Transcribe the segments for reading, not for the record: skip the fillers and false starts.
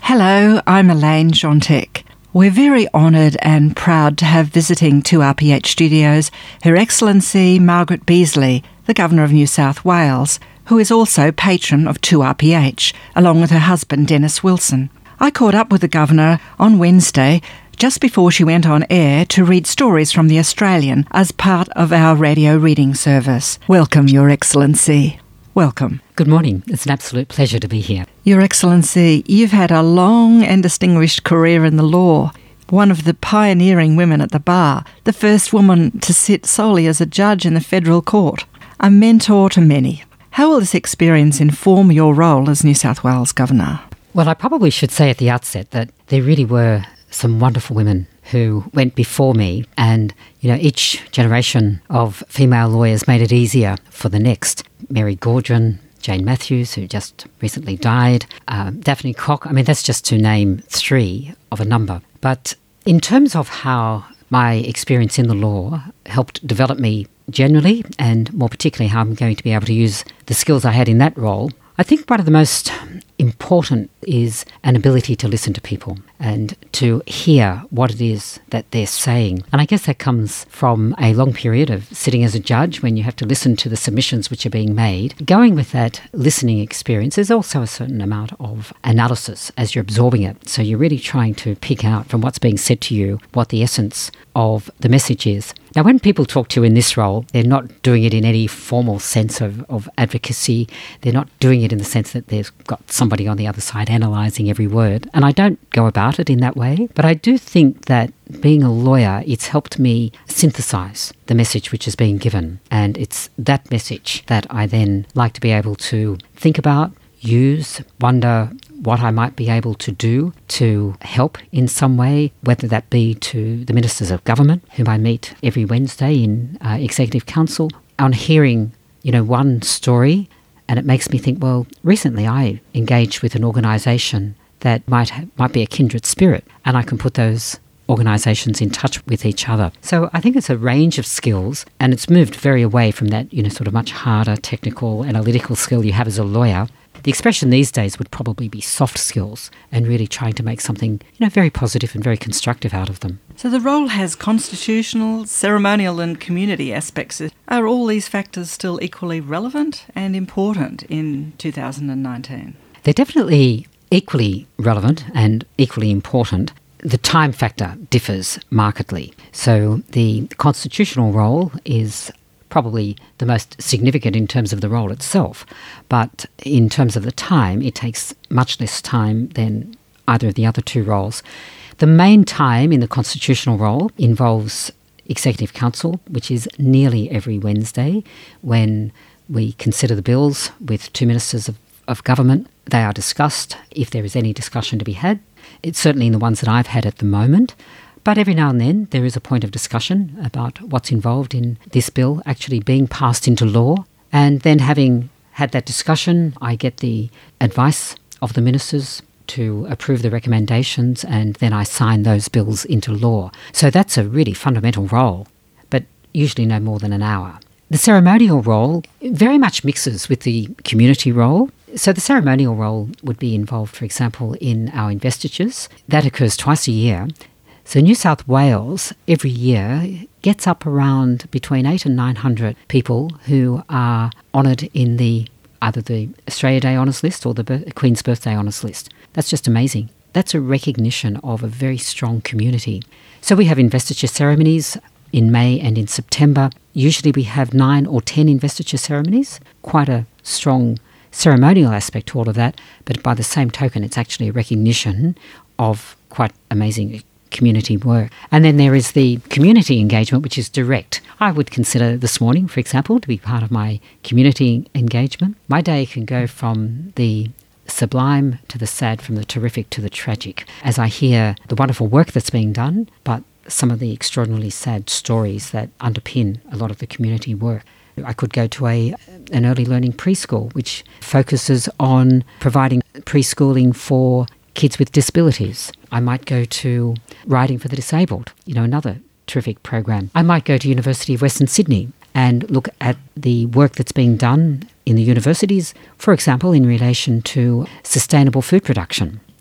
Hello, I'm Elaine Jontek. We're very honoured and proud to have visiting 2RPH Studios Her Excellency Margaret Beazley, the Governor of New South Wales, who is also patron of 2RPH, along with her husband Dennis Wilson. I caught up with the Governor on Wednesday, just before she went on air to read stories from The Australian as part of our radio reading service. Welcome, Your Excellency. Welcome. Good morning. It's an absolute pleasure to be here. Your Excellency, you've had a long and distinguished career in the law. One of the pioneering women at the bar, the first woman to sit solely as a judge in the federal court, a mentor to many. How will this experience inform your role as New South Wales Governor? Well, I probably should say at the outset that there really were some wonderful women who went before me, and each generation of female lawyers made it easier for the next. Mary Gaudron, Jane Matthews, who just recently died, Daphne Cock. I mean, that's just to name three of a number. But in terms of how my experience in the law helped develop me generally, and more particularly how I'm going to be able to use the skills I had in that role, I think one of the most important is an ability to listen to people and to hear what it is that they're saying. And I guess that comes from a long period of sitting as a judge when you have to listen to the submissions which are being made. Going with that listening experience, there's also a certain amount of analysis as you're absorbing it. So you're really trying to pick out from what's being said to you what the essence of the message is. Now, when people talk to you in this role, they're not doing it in any formal sense of advocacy. They're not doing it in the sense that they've got somebody on the other side analysing every word. And I don't go about it in that way. But I do think that being a lawyer, it's helped me synthesise the message which is being given. And it's that message that I then like to be able to think about, use, wonder what I might be able to do to help in some way, whether that be to the Ministers of Government, whom I meet every Wednesday in Executive Council, on hearing, one story. And it makes me think, well, recently I engaged with an organisation that might be a kindred spirit, and I can put those organisations in touch with each other. So I think it's a range of skills, and it's moved very away from that, sort of much harder technical, analytical skill you have as a lawyer. The expression these days would probably be soft skills and really trying to make something, very positive and very constructive out of them. So the role has constitutional, ceremonial and community aspects. Are all these factors still equally relevant and important in 2019? They're definitely equally relevant and equally important. The time factor differs markedly. So the constitutional role is probably the most significant in terms of the role itself. But in terms of the time, it takes much less time than either of the other two roles. The main time in the constitutional role involves Executive Council, which is nearly every Wednesday when we consider the bills with two ministers of government. They are discussed if there is any discussion to be had. It's certainly in the ones that I've had at the moment. But every now and then there is a point of discussion about what's involved in this bill actually being passed into law. And then having had that discussion, I get the advice of the ministers to approve the recommendations, and then I sign those bills into law. So that's a really fundamental role, but usually no more than an hour. The ceremonial role very much mixes with the community role. So the ceremonial role would be involved, for example, in our investitures. That occurs twice a year. So New South Wales every year gets up around between 800 and 900 people who are honoured in either the Australia Day Honours List or the Queen's Birthday Honours List. That's just amazing. That's a recognition of a very strong community. So we have investiture ceremonies in May and in September. Usually we have 9 or 10 investiture ceremonies, quite a strong ceremonial aspect to all of that, but by the same token, it's actually a recognition of quite amazing community work. And then there is the community engagement, which is direct. I would consider this morning, for example, to be part of my community engagement. My day can go from the sublime to the sad, from the terrific to the tragic, as I hear the wonderful work that's being done, but some of the extraordinarily sad stories that underpin a lot of the community work. I could go to an early learning preschool, which focuses on providing preschooling for kids with disabilities. I might go to Riding for the Disabled, another terrific program. I might go to University of Western Sydney and look at the work that's being done in the universities, for example, in relation to sustainable food production.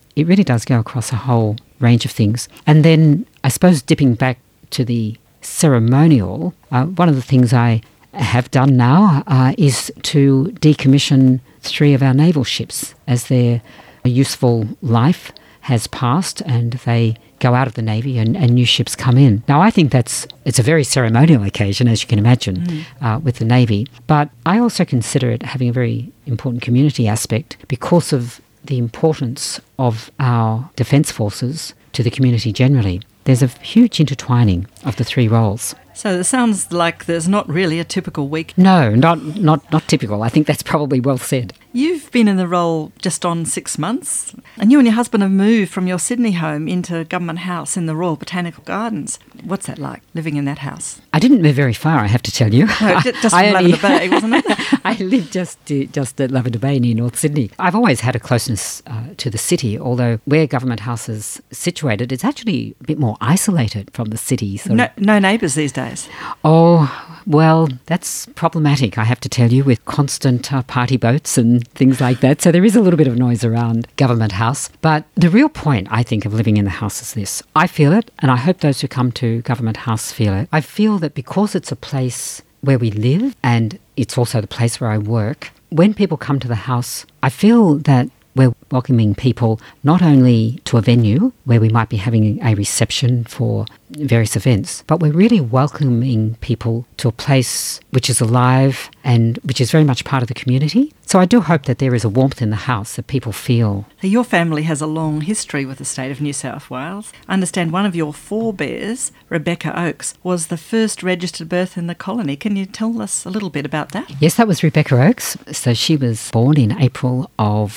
it really does go across a whole range of things. And then I suppose dipping back to the ceremonial, one of the things I have done now is to decommission 3 of our naval ships as their useful life has passed and they go out of the Navy and new ships come in. Now, I think it's a very ceremonial occasion, as you can imagine, with the Navy. But I also consider it having a very important community aspect because of the importance of our defence forces to the community generally. There's a huge intertwining of the 3 roles. So it sounds like there's not really a typical week. No, not typical. I think that's probably well said. You've been in the role just on 6 months, and you and your husband have moved from your Sydney home into Government House in the Royal Botanical Gardens. What's that like, living in that house? I didn't move very far, I have to tell you. No, just from Lavender Bay, wasn't it? I lived just at Lavender Bay near North Sydney. I've always had a closeness to the city, although where Government House is situated, it's actually a bit more isolated from the city. No neighbours these days? Oh, well, that's problematic, I have to tell you, with constant party boats and things like that. So there is a little bit of noise around Government House. But the real point, I think, of living in the house is this. I feel it, and I hope those who come to Government House feel it. I feel that because it's a place where we live and it's also the place where I work, when people come to the house, I feel that we're welcoming people not only to a venue where we might be having a reception for various events, but we're really welcoming people to a place which is alive and which is very much part of the community. So I do hope that there is a warmth in the house that people feel. Your family has a long history with the state of New South Wales. I understand one of your forebears, Rebecca Oakes, was the first registered birth in the colony. Can you tell us a little bit about that? Yes, that was Rebecca Oakes. So she was born in April of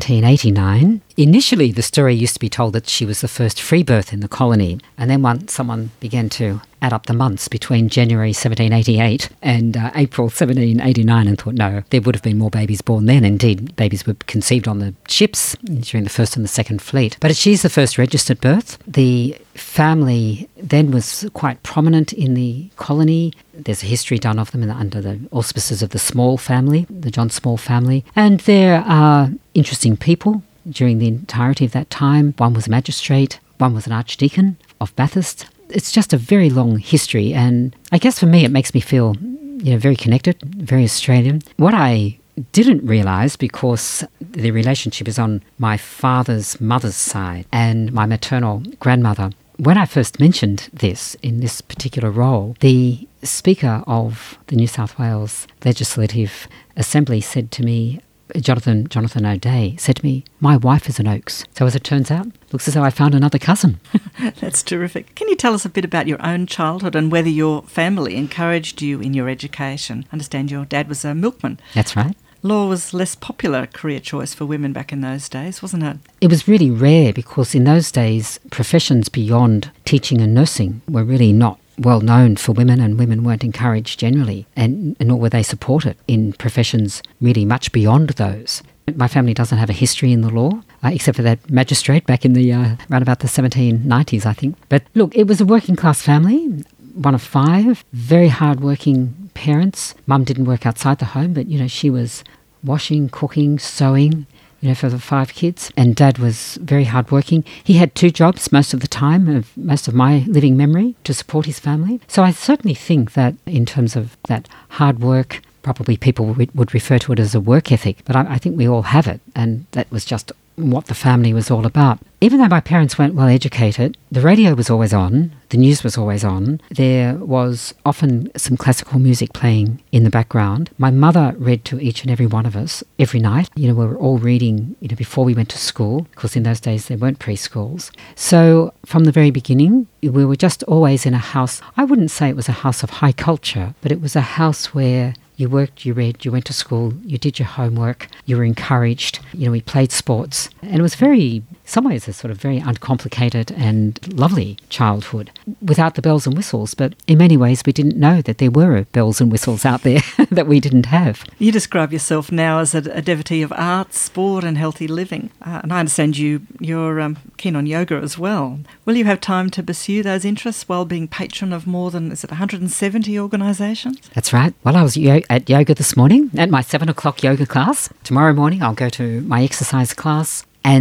1789. Initially, the story used to be told that she was the first free birth in the colony. And then once someone began to add up the months between January 1788 and April 1789 and thought, no, there would have been more babies born then. Indeed, babies were conceived on the ships during the First and the Second Fleet. But she's the first registered birth. The family then was quite prominent in the colony. There's a history done of them under the auspices of the Small family, the John Small family. And there are interesting people during the entirety of that time. One was a magistrate, one was an archdeacon of Bathurst. It's just a very long history, and I guess for me it makes me feel, very connected, very Australian. What I didn't realise, because the relationship is on my father's mother's side and my maternal grandmother, when I first mentioned this in this particular role, the Speaker of the New South Wales Legislative Assembly said to me, Jonathan O'Dea said to me, my wife is an Oakes. So as it turns out, looks as though I found another cousin. That's terrific. Can you tell us a bit about your own childhood and whether your family encouraged you in your education? I understand your dad was a milkman. That's right. Law was less popular career choice for women back in those days, wasn't it? It was really rare because in those days, professions beyond teaching and nursing were really not well known for women, and women weren't encouraged generally, and nor were they supported in professions really much beyond those. My family doesn't have a history in the law, except for that magistrate back in the around about the 1790s, I think. But look, it was a working class family, one of 5, very hard-working parents. Mum didn't work outside the home, but she was washing, cooking, sewing, for the 5 kids. And Dad was very hardworking. He had 2 jobs most of the time, most of my living memory, to support his family. So I certainly think that in terms of that hard work, probably people would refer to it as a work ethic, but I think we all have it, and that was just what the family was all about. Even though my parents weren't well educated, the radio was always on, the news was always on. There was often some classical music playing in the background. My mother read to each and every one of us every night. We were all reading, before we went to school, because in those days there weren't preschools. So from the very beginning, we were just always in a house. I wouldn't say it was a house of high culture, but it was a house where you worked, you read, you went to school, you did your homework, you were encouraged, we played sports. And it was in some ways a sort of very uncomplicated and lovely childhood without the bells and whistles. But in many ways, we didn't know that there were bells and whistles out there that we didn't have. You describe yourself now as a devotee of art, sport and healthy living. And I understand you're keen on yoga as well. Will you have time to pursue those interests while being patron of more than, 170 organisations? That's right. Well, I was at yoga this morning at my 7 o'clock yoga class. Tomorrow morning I'll go to my exercise class, and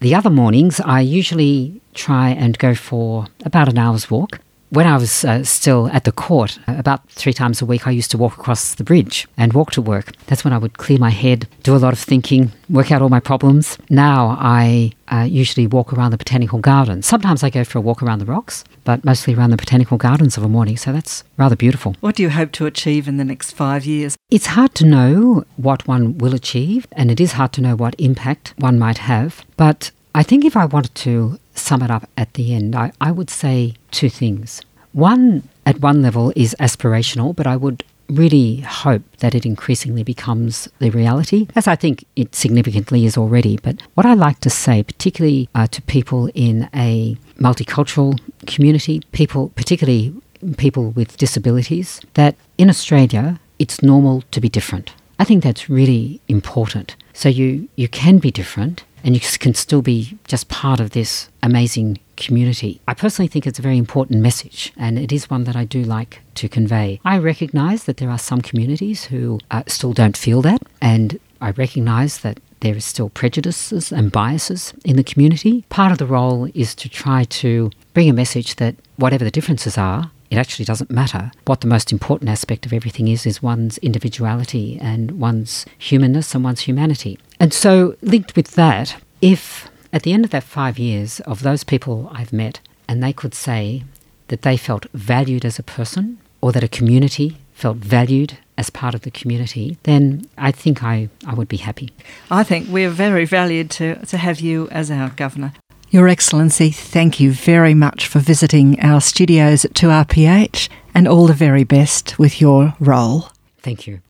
The other mornings, I usually try and go for about an hour's walk. When I was still at the court, about 3 times a week, I used to walk across the bridge and walk to work. That's when I would clear my head, do a lot of thinking, work out all my problems. Now I usually walk around the Botanical Gardens. Sometimes I go for a walk around the rocks, but mostly around the Botanical Gardens of a morning, so that's rather beautiful. What do you hope to achieve in the next 5 years? It's hard to know what one will achieve, and it is hard to know what impact one might have, but I think if I wanted to sum it up at the end, I would say 2 things. One, at one level, is aspirational, but I would really hope that it increasingly becomes the reality, as I think it significantly is already. But what I like to say, particularly to people in a multicultural community, particularly people with disabilities, that in Australia, it's normal to be different. I think that's really important. So you can be different, and you can still be just part of this amazing community. I personally think it's a very important message, and it is one that I do like to convey. I recognise that there are some communities who still don't feel that, and I recognise that there is still prejudices and biases in the community. Part of the role is to try to bring a message that whatever the differences are, it actually doesn't matter. What the most important aspect of everything is one's individuality and one's humanness and one's humanity. And so, linked with that, if at the end of that 5 years of those people I've met, and they could say that they felt valued as a person, or that a community felt valued as part of the community, then I think I would be happy. I think we're very valued to have you as our Governor. Your Excellency, thank you very much for visiting our studios at 2RPH, and all the very best with your role. Thank you.